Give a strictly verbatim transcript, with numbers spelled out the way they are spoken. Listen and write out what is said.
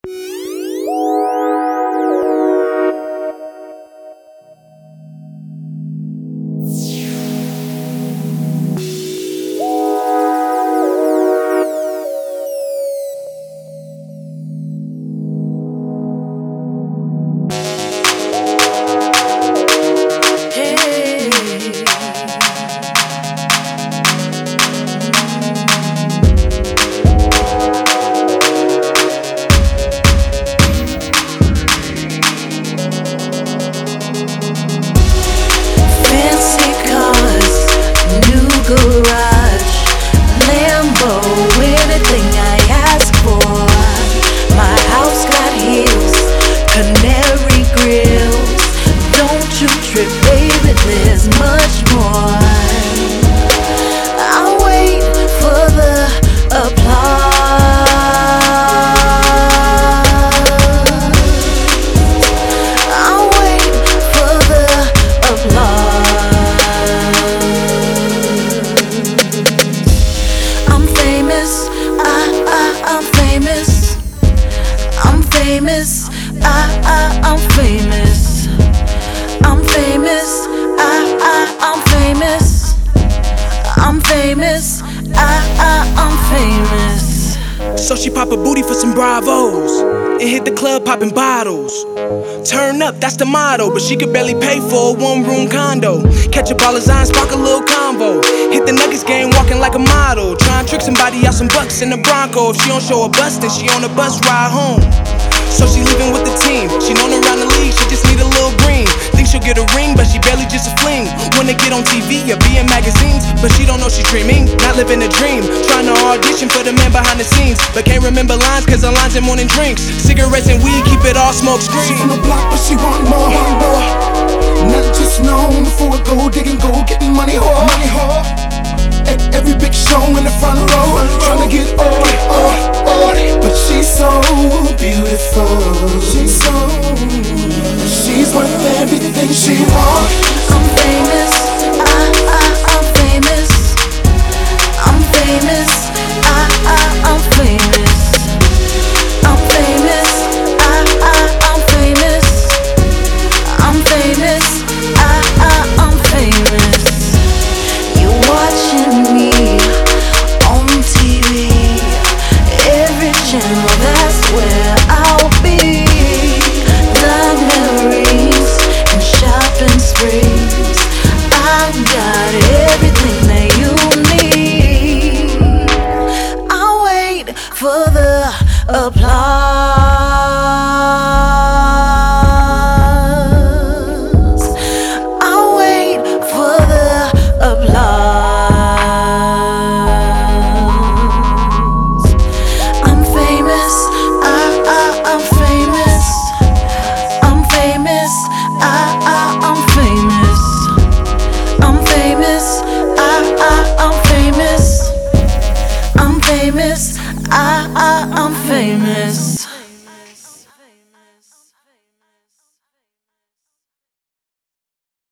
Garage, Lambo, anything I ask for. My house got heels, canary grills. Don't you trip, baby, there's much more. I'll wait for the applause. I'll wait for the applause. Famous, I, I, I'm famous. I'm famous, I, I, I'm famous. I'm famous, I, I, I'm famous. So she pop a booty for some bravos and hit the club popping bottles. Turn up, that's the motto, but she could barely pay for a one-room condo. Catch a baller's eye and spark a little combo. Hit the Nuggets game walking like a model. Try and trick somebody out some bucks in the Bronco. If she don't show a bus, then she on a bus ride home. So she leaving with the team. She known around the league, she just need a little green. Think she'll get a ring, but she barely just a fling. Wanna get on T V or be in magazines, but she don't know she dreaming, not living a dream. Trying to audition for the man behind the scenes, but can't remember lines cause the lines in morning drinks. Cigarettes and weed, keep it all smoke screen. She on the block, but she want more, want more. Not just known for a gold digging, gold getting money whore, money whore. At every big show in the front row, trying to get all, all, all. But she's so beautiful. She's so, she's worth everything she wants. I'm famous, I, I, I'm famous. I'm famous, I, I, I'm famous. I'm famous, I, I, I'm famous. I'm famous, I, I, I'm famous. You watching me on T V, every channel, that's where I'll be. Diamonds and shopping sprees, I got everything that you need. I'll wait for the applause. I'll wait for the applause. I'm famous, I, I, I'm famous. I'm famous, I, I, I'm famous. I'm famous, I, I, I'm famous. I'm famous, I, I, I'm famous.